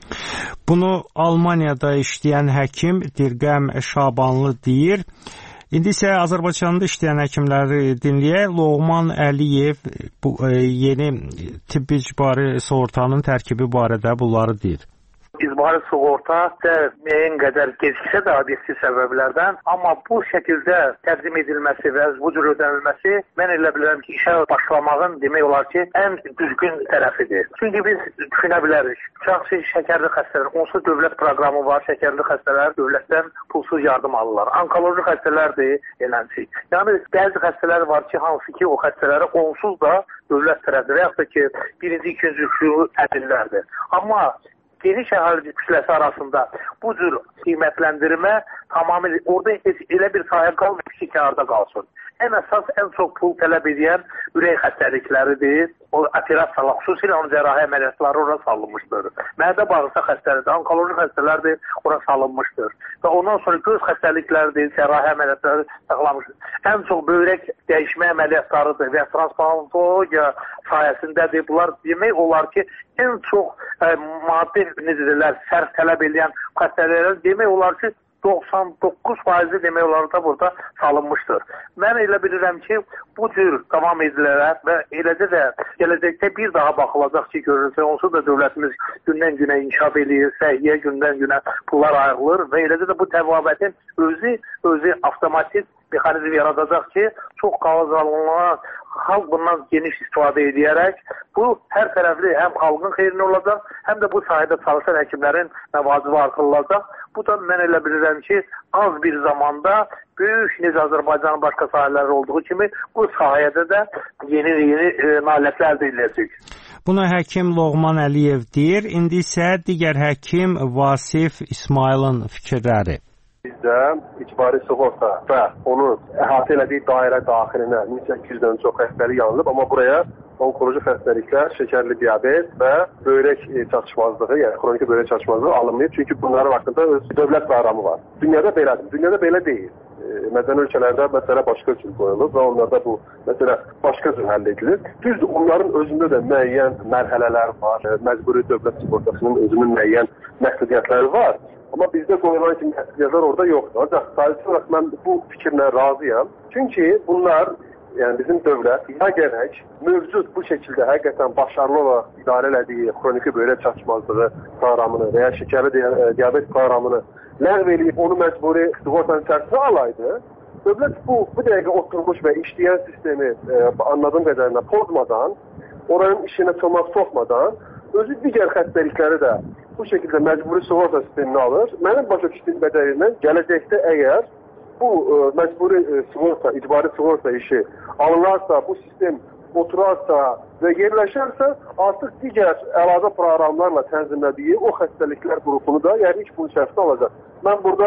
Bunu Almaniyada işləyən həkim Dilqəm Şabanlı deyir. İndi isə Azərbaycanda işləyən həkimləri dinləyək. Loğman Əliyev bu e, yeni tibbi icbari sığortanın tərkibi barədə bunları deyir. İcbari sığorta da müəyyən qədər geciksə də obyektiv səbəblərdən, amma bu şəkildə təqdim edilməsi və bu cür ödənilməsi mən elə bilirəm ki, işə başlamağın demək olar ki, ən düzgün tərəfidir. Çünki biz düşünə bilərik, şəxsi şəkərli xəstələr, onsuz dövlət proqramı var, şəkərli xəstələr dövlətdən pulsuz yardım alırlar. Onkoloji xəstələr də eləncik. Yəni, bəzi xəstələr var ki, hansı ki, o xəstələrə onsuz da dövlət tərəfidir və yaxud da ki, birinci, ikinci üçlü ədirlərdir. Amma geniş əhali kütləsi arasında bu cür qiymətləndirmə tamamilə orada elə bir sahə qalmır ki, kənarda qalsın. Ən əsas, ən çox pul tələb edən ürək xəstəlikləridir. O operasiyalar, xüsusilə onun cərrahi əməliyyatları ora salınmışdır. Mədə bağırsaq xəstəlidir, onkoloji xəstələrdir, ora salınmışdır. Və ondan sonra göz xəstəlikləridir, cərrahi əməliyyatları saxlamışdır. Ən çox böyrək dəyişmə əməliyyatlarıdır və transplantologiya sayəsindədir. Bunlar demək olar ki, ən çox ə, maddi necədirlər, sərf tələb edən xəstəliklər demək olar ki, doxsan doqquz faizi demək olar da burada salınmışdır. Mən elə bilirəm ki, bu cür davam edilərək və eləcə də gələcəkdə bir daha baxılacaq ki, görülsə, onsuz da dövlətimiz gündən günə inkişaf edir, səhiyyə gündən günə pullar ayrılır və eləcə də bu təvabətin özü, özü avtomatik mexanizm yaradacaq ki, çox qalacaqlığa xalq bundan geniş istifadə edərək bu hər tərəfli həm xalqın xeyrinə olacaq, həm də bu sahədə çalışan həkimlərin məvacibi artırılacaq. Bu da mən elə bilirəm ki, az bir zamanda böyük necə Azərbaycanın başqa sahələri olduğu kimi bu sahədə də yeni-yeni e, nailiyyətlər əldə ediləcək. Buna həkim Loğman Əliyev deyir. İndi isə digər həkim Vasif İsmailin fikirləri. Bizdə icbari sığorta və onun əhatə elədiyi dairə daxilinə min səkkiz yüzdən çox xəstəlik yanılıb, amma buraya onkoloji xəstəliklər, şəkərli diabet və böyrək çatışmazlığı, yəni xroniki böyrək çatışmazlığı alınmayıb. Çünki bunların haqqında öz dövlət proqramı var. Dünyada belədir. Dünyada belə deyil. Mədəni ölkələrdə məsələ başqa cür qoyulur və onlarda bu məsələ başqa cür həll edilir. Düzdür, onların özündə də müəyyən mərhələlər var. Məcburi dövlət sığortasının özünün müəyyən məhdudiyyətləri var. Amma bizdə qoyulan kimi məhdudiyyətlər orada yoxdur. Ancaq sadəcə olaraq mən bu fikirlə razıyam. Çünki bunlar, yəni bizim dövlət ya gərək mövcud bu şəkildə həqiqətən başarılı olaraq idarə elədiyi xroniki böyrək çatışmazlığı proqramını və ya şəkərli diabet proqramını ləğv eləyib onu məcburi sığortanın içərisinə alaydı. Dövlət bu, bu dəqiqə oturmuş və işləyən sistemi e, anladığım qədərilə pozmadan, oranın işinə çomaq soxmadan, özü digər xəstəlikləri də bu şəkildə məcburi sığorta sistemini alır. Mənim başa düşdüyüm qədərilə gələcəkdə əgər bu e, məcburi e, sığorta, icbari sığorta işi alınarsa, bu sistem oturarsa və yerləşərsə, artıq digər əlavə proqramlarla tənzimlədiyi o xəstəliklər qrupunu da yəni iş bunun içərisində alacaq. Mən burada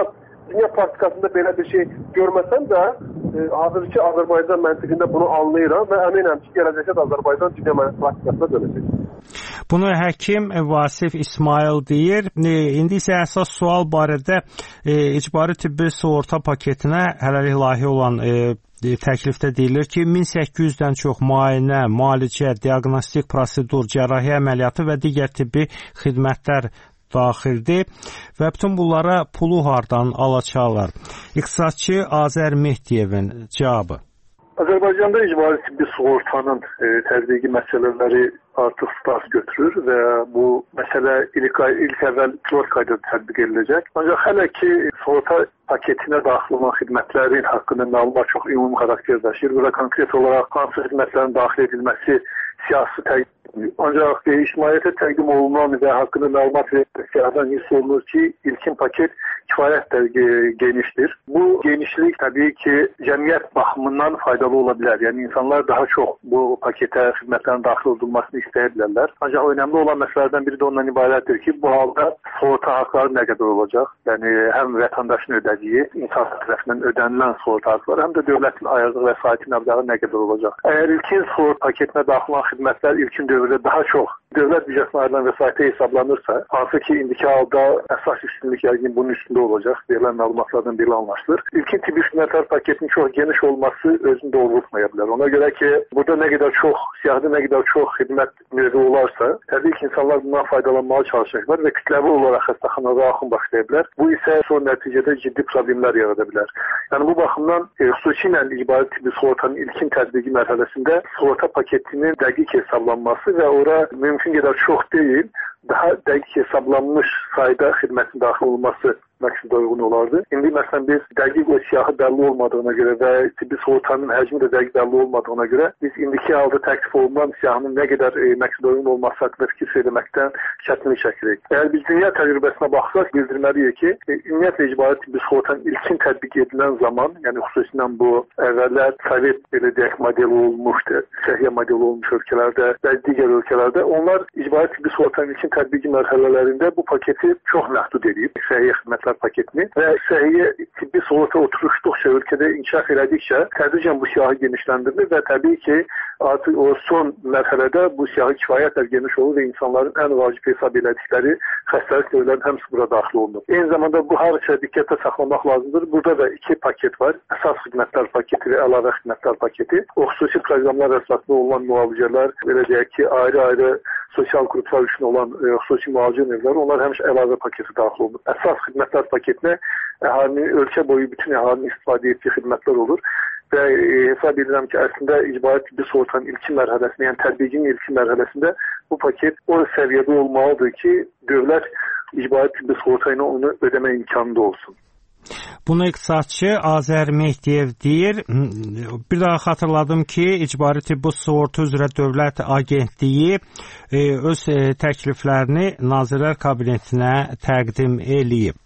dünya praktikasında belə bir şey görməsəm də e, hazırki Azərbaycan məntiqində bunu anlayıram və əminəm ki, gələcəkdə Azərbaycan dünya praktikasına dönəcək. Bunu həkim Vasif İsmail deyir. E, indi isə əsas sual barədə e, icbari tibbi sığorta paketinə hələlik layihə olan e, təklifdə deyilir ki, min səkkiz yüzdən çox müayinə, müalicə, diaqnostik prosedur, cərrahi əməliyyatı və digər tibbi xidmətlər daxildir və bütün bunlara pulu hardan alacaqlar? İqtisadçı Azər Mehdiyevin cavabı. Azərbaycanda icbari tibbi sığortanın e, tətbiqi məsələləri artıq start götürür və bu məsələ ilk, ilk əvvəl pilot qaydada tətbiq ediləcək. Ancaq hələ ki sığorta paketinə daxil olan xidmətlərin haqqında məlumat çox ümumi xarakter daşıyır. Burada konkret olaraq hansı xidmətlərin daxil edilməsi siyasi təqdim. Ancaq e, ictimaiyyətə təqdim olunan və haqqında məlumat verilməkdən hiss olunur ki, ilkin paket kifayət də genişdir. Bu genişlik təbii ki, cəmiyyət baxımından faydalı ola bilər. Yəni insanlar daha çox bu paketə xidmətlərin daxil edilməsini istəyə bilərlər. Ancaq önəmli olan məsələlərdən biri də ondan ibarətdir ki, bu halda sığorta haqqları nə qədər olacaq? Yəni həm vətəndaşın ödədiyi, insan tərəfindən ödənilən sığorta haqqları, həm də dövlətin ayırdığı vəsaitin məbləği nə qədər olacaq? Əgər ilkin sığorta paketinə daxil olan xidmətlər ilkin dövrdə daha çox dövlət büdcəsindən ayrılan vəsaitə hesablanırsa, hansı ki, indiki halda əsas üstünlük yəqin bunun üstündə olacaq, verilən məlumatlardan biri anlaşılır. İlkin tibbi xidmətlər paketinin çox geniş olması özünü doğrultmaya bilər. Ona görə ki, burada nə qədər çox, siyahıda nə qədər çox xidmət növü olarsa, təbii ki, insanlar bundan faydalanmağa çalışacaqlar və kütləvi olaraq xəstəxanada axın başlaya bilər. Bu isə son nəticədə ciddi problemlər yarada bilər. Yəni bu baxımdan e, xüsusilə icbari tibbi sığortanın ilkin tətbiqi mərhələsində sığorta paketinin dəqiq hesablanması və ora mümkün qədər çox deyil, daha dəqiq hesablanmış sayda xidmətin daxil olması məqsədə uyğun olardı. İndi məsələn biz dəqiq o siyahı bəlli olmadığına görə və tibbi sığortanın həcmi də dəqiq bəlli olmadığına görə biz indiki halda təklif olunan siyahının nə qədər e, məqsədə uyğun olması haqqında fikir söyləməkdən çətinlik çəkirik. Əgər biz dünya təcrübəsinə baxsaq, bildirməliyik ki, e, ümumiyyətlə icbari tibbi sığortanın ilkin tətbiq edilən zaman, yəni xüsusilə bu əvvəllər Sovet belə deyək modeli olmuşdu, səhiyyə modeli olmuş ölkələrdə və digər ölkələrdə onlar icbari tibbi sığortanın ilkin tətbiqi mərhələlərində bu paketi çox məhdud edib, səhiyyə xidmətlər paketini və səhiyyə tibbi sığorta oturuşduqca ölkədə inkişaf elədikcə tədricən bu siyahı genişləndirilir və təbii ki, artıq o son mərhələdə bu siyahı kifayətlə geniş olur və insanların ən vacib hesab elədikləri xəstəlik növlərinin hamısı bura daxil olunur. Eyni zamanda bu harca diqqətdə saxlamaq lazımdır. Burada da iki paket var. Əsas xidmətlər paketi və əlavə xidmətlər paketi. O xüsusi proqramlar əsasında olan müalicələr, belə deyək ki, ayrı-ayrı sosial qruplar üçün olan e, xüsusi müalicə növləri, onlar həmişə əlavə paketi daxil olunur. Əsas xidmətlər paketinə əhalinin, ölkə boyu bütün əhalinin istifadə etdiyi xidmətlər olur və e, hesab edirəm ki, əslində icbari tibbi sığortanın ilkin mərhələsində, yəni tətbiqinin ilkin mərhələsində bu paket o səviyyədə olmalıdır ki, dövlət icbari tibbi sığorta ilə onu ödəmə imkanında olsun. Bunu iqtisadçı Azər Mehdiyev deyir. Bir daha xatırladım ki, icbari tibbi sığorta üzrə Dövlət Agentliyi e, öz e, təkliflərini Nazirlər Kabinetinə təqdim eləyib.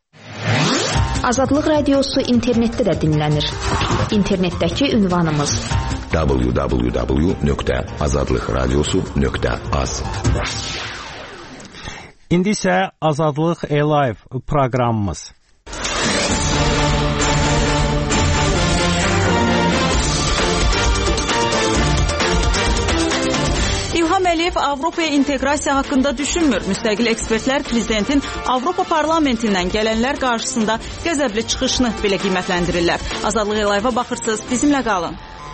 Azadlıq Radiosu internetdə də dinlənir. İnternetdəki ünvanımız w w w nöqtə azadlıq radiosu nöqtə az. İndi isə Azadlıq Live proqramımız. İlham Əliyev Avropaya inteqrasiya haqqında düşünmür. Müstəqil ekspertlər prezidentin Avropa parlamentindən gələnlər qarşısında qəzəbli çıxışını belə qiymətləndirirlər. Azadlıq Live-a baxırsınız, bizimlə qalın.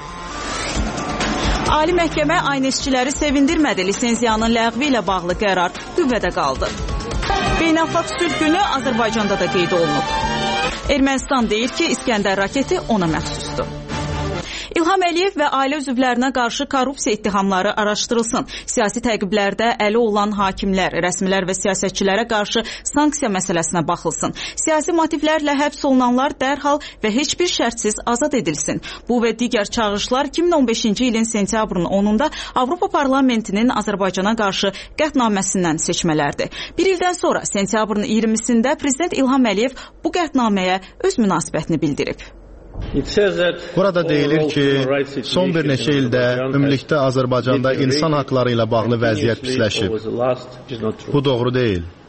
Ali məhkəmə aynəsçiləri sevindirmədi. Lisenziyanın ləğvi ilə bağlı qərar qüvvədə qaldı. Beynəlxalq sülh günü Azərbaycanda da qeyd olunub. Ermənistan deyir ki, İskəndər raketi ona məxsusdur. İlham Əliyev və ailə üzvlərinə qarşı korrupsiya ittihamları araşdırılsın. Siyasi təqiblərdə əli olan hakimlər, rəsmilər və siyasətçilərə qarşı sanksiya məsələsinə baxılsın. Siyasi motivlərlə həbs olunanlar dərhal və heç bir şərtsiz azad edilsin. Bu və digər çağırışlar iki min on beşinci ilin sentyabrın onunda Avropa Parlamentinin Azərbaycana qarşı qətnaməsindən seçmələrdir. Bir ildən sonra sentyabrın iyirmisində Prezident İlham Əliyev bu qətnaməyə öz münasibətini bildirib. Burada deyilir ki, son bir neçə ildə ümumilikdə Azərbaycanda insan haqları ilə bağlı vəziyyət pisləşib. Bu doğru deyil.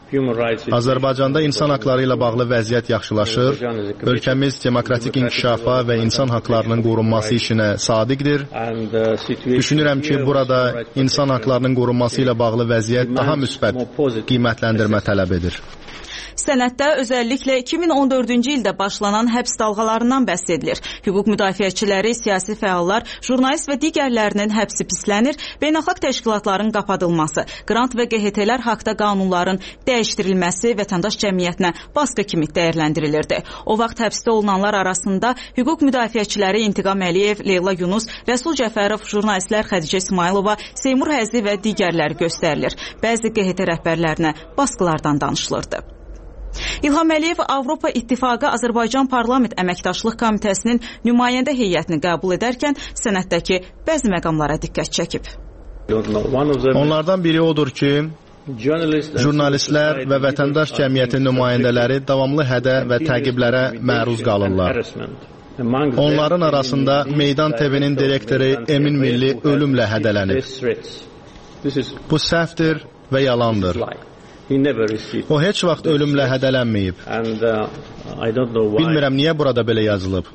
Azərbaycanda insan haqları ilə bağlı vəziyyət yaxşılaşır. Ölkəmiz demokratik inkişafa və insan haqlarının qorunması işinə sadiqdir. Düşünürəm ki, burada insan haqlarının qorunması ilə bağlı vəziyyət daha müsbət qiymətləndirmə tələb edir. Sənəddə özəlliklə iki min on dördüncü ildə başlanan həbs dalğalarından bəhs edilir. Hüquq müdafiəçiləri, siyasi fəallar, jurnalist və digərlərinin həbsi pislənir, beynəlxalq təşkilatların qapadılması, qrant və Q H T-lər haqda qanunların dəyişdirilməsi vətəndaş cəmiyyətinə baskı kimi dəyərləndirilirdi. O vaxt həbsdə olunanlar arasında hüquq müdafiəçiləri İntiqam Əliyev, Leyla Yunus, Rəsul Cəfərov, jurnalistlər Xədicə İsmailova, Seymur Həzi və digərləri göstərilir. Bəzi Q H T rəhbərlərinə baskılardan danışılırdı. İlham Əliyev Avropa İttifaqı Azərbaycan Parlament Əməkdaşlıq Komitəsinin nümayəndə heyətini qəbul edərkən sənəddəki bəzi məqamlara diqqət çəkib. Onlardan biri odur ki, jurnalistlər və vətəndaş cəmiyyəti nümayəndələri davamlı hədə və təqiblərə məruz qalırlar. Onların arasında Meydan T V-nin direktoru Emin Milli ölümlə hədələnib. Bu səhvdir və yalandır. O heç vaxt ölümlə hədələnməyib. Bilmirəm niyə burada belə yazılıb.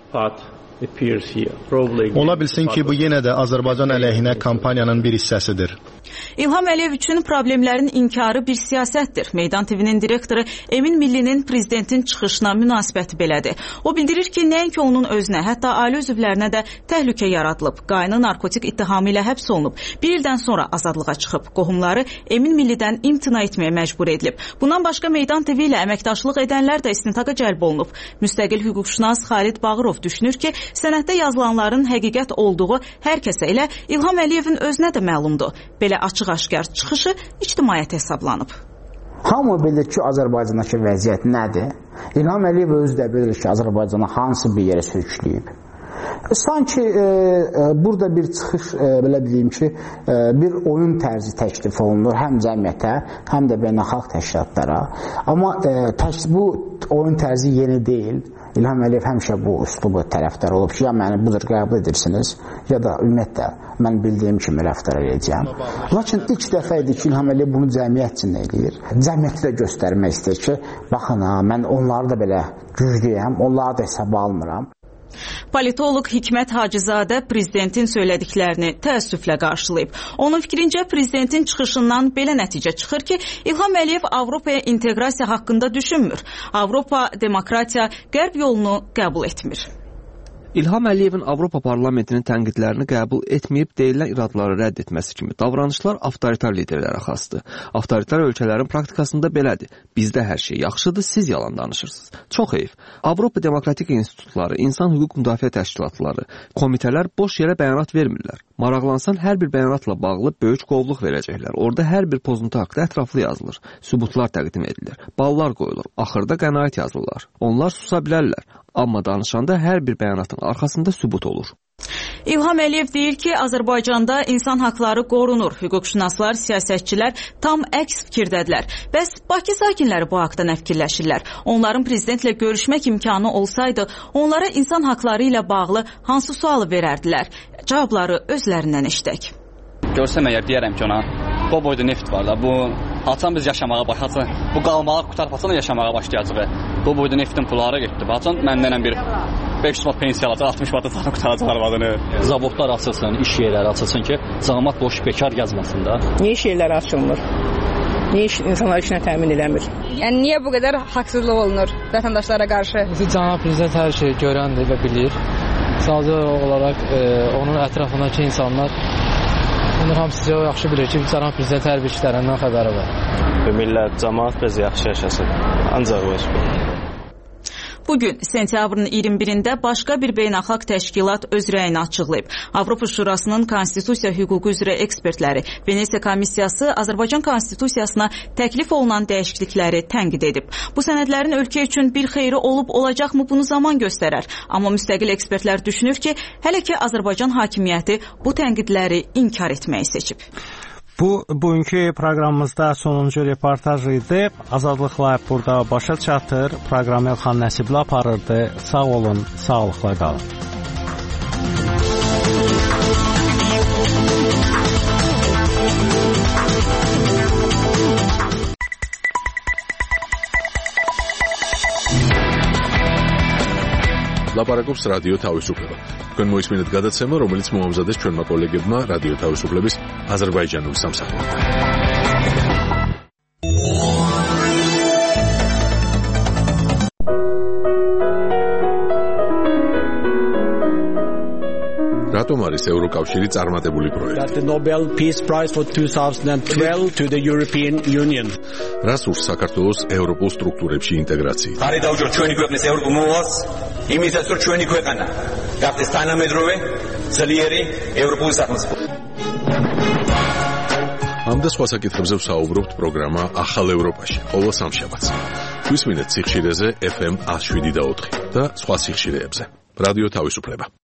Ola bilsin ki, bu yenə də Azərbaycan əleyhinə kampaniyanın bir hissəsidir. İlham Əliyev üçün problemlərin inkarı bir siyasətdir. Meydan T V-nin direktoru Emin Millinin prezidentin çıxışına münasibəti belədir. O bildirir ki, nəinki onun özünə, hətta ailə üzvlərinə də təhlükə yaradılıb. Qayını narkotik ittihamı ilə həbs olunub. Bir ildən sonra azadlığa çıxıb. Qohumları Emin Millidən imtina etməyə məcbur edilib. Bundan başqa Meydan T V ilə əməkdaşlıq edənlər də istintaqa cəlb olunub. Müstəqil hüquqşünas Xalid Bağırov düşünür ki, sənəddə yazılanların həqiqət olduğu hər kəsə ilə İlham Əliyevin özünə də məlumdur. Belə açıq-aşkar çıxışı ictimaiyyət hesablanıb. Hamı bilir ki, Azərbaycandakı vəziyyət nədir? İlham Əliyev özü də bilir ki, Azərbaycanı hansı bir yerə sürükləyib. Sanki e, e, burada bir çıxış, e, belə deyim ki, e, bir oyun tərzi təklif olunur həm cəmiyyətə, həm də beynəlxalq təşkilatlara. Amma e, təş, bu oyun tərzi yeni deyil. İlham Əliyev həmişə bu üslubu tərəfdar olub ki, ya məni bu cür qəbul edirsiniz, ya da ümumiyyətlə mən bildiyim kimi rəftar edəcəm. Lakin ilk dəfə idi ki, İlham Əliyev bunu cəmiyyət üçün eləyir. Cəmiyyəti də göstərmək istəyir ki, baxın ha, mən onları da belə güclüyəm, onları da hesaba almıram. Politoloq Hikmət Hacızadə prezidentin söylədiklərini təəssüflə qarşılayıb. Onun fikrincə prezidentin çıxışından belə nəticə çıxır ki, İlham Əliyev Avropaya inteqrasiya haqqında düşünmür. Avropa demokratiya qərb yolunu qəbul etmir. İlham Əliyevin Avropa parlamentinin tənqidlərini qəbul etməyib deyilən iradları rədd etməsi kimi davranışlar avtoritar liderlərə xasdır. Avtoritar ölkələrin praktikasında belədir. Bizdə hər şey yaxşıdır, siz yalan danışırsınız. Çox heyf. Avropa demokratik institutları, insan hüquq müdafiə təşkilatları, komitələr boş yerə bəyanat vermirlər. Maraqlansan hər bir bəyanatla bağlı böyük qovluq verəcəklər. Orada hər bir pozuntu haqqında ətraflı yazılır. Sübutlar təqdim edilir. Ballar qoyulur. Axırda qənaət yazılırlar. Onlar susa bilərlər. Amma danışanda hər bir bəyanatın arxasında sübut olur. İlham Əliyev deyir ki, Azərbaycanda insan haqları qorunur. Hüquqşünaslar, siyasətçilər tam əks fikirdədirlər. Bəs Bakı sakinləri bu haqda nə fikirləşirlər? Onların prezidentlə görüşmək imkanı olsaydı, onlara insan haqları ilə bağlı hansı sualı verərdilər? Cavabları özlərindən eşidək. Görsəm əgər deyərəm ki, ona, bu boyda neft var da, bu açan biz yaşamağa başlasın, bu qalmağı qutarıb açan yaşamağa başlayacaq. Bu boyda neftin pulları getdi. Açan məndən bir beş yüz manat pensiya alacaq, altmış manat da qutaracaq arvadını. Zavodlar açılsın, iş yerləri açılsın ki, zağmat boş bekar gəzməsin də. Niyə iş yerləri açılmır? Niyə iş, insanlar işinə təmin eləmir? Yəni niyə bu qədər haqsızlıq olunur vətəndaşlara qarşı? Cənab prezident hər şeyi görəndir və bilir. Sadəcə olaraq e, onun ətrafındakı insanlar onun hamısı o yaxşı bilir ki, cənab prezident hər bir işlərindən xəbəri var. Millət, cəmaət biz yaxşı yaşasın. Ancaq var. Bugün sentyabrın iyirmi birində başqa bir beynəlxalq təşkilat öz rəyini açıqlayıb. Avropa Şurasının konstitusiya hüququ üzrə ekspertləri Venesiya komissiyası Azərbaycan konstitusiyasına təklif olunan dəyişiklikləri tənqid edib. Bu sənədlərin ölkə üçün bir xeyri olub olacaqmı bunu zaman göstərər. Amma müstəqil ekspertlər düşünür ki, hələ ki Azərbaycan hakimiyyəti bu tənqidləri inkar etməyi seçib. Bu, bugünkü proqramımızda sonuncu reportaj idi. Azadlıqla burada başa çatır. Proqramı Elxan Nəsibli aparırdı. Sağ olun, sağlıqla qalın. ლაპარაკობს რადიო თავისუფლება. თქვენ მოისმინეთ გადაცემა, რომელიც მოამზადეს ჩვენმა კოლეგებმა რადიო თავისუფლების აზერბაიჯანული სამსახურიდან. რატომ არის ევროკავშირი წარმატებული პროექტი? The Nobel Peace Prize for twenty twelve to the European Union. რას ურს საქართველოს ევროპულ სტრუქტურებში ინტეგრაცია? ხარი დაუჭირ ჩვენი ქვეყნის ევროპულ მოვალს, იმისაც რომ ჩვენი ქვეყანა გახდეს თანამედროვე, ძლიერი ევროპული სახელმწიფო. ამ და სხვა საკითხებზე ვსაუბრობთ პროგრამა ახალ ევროპაში, ყოველ სამშაბათს. გვისმინეთ სიხშირეზე ეფ ემ one oh seven და ოთხი და სხვა სიხშირეებზე. რადიო თავისუფლება.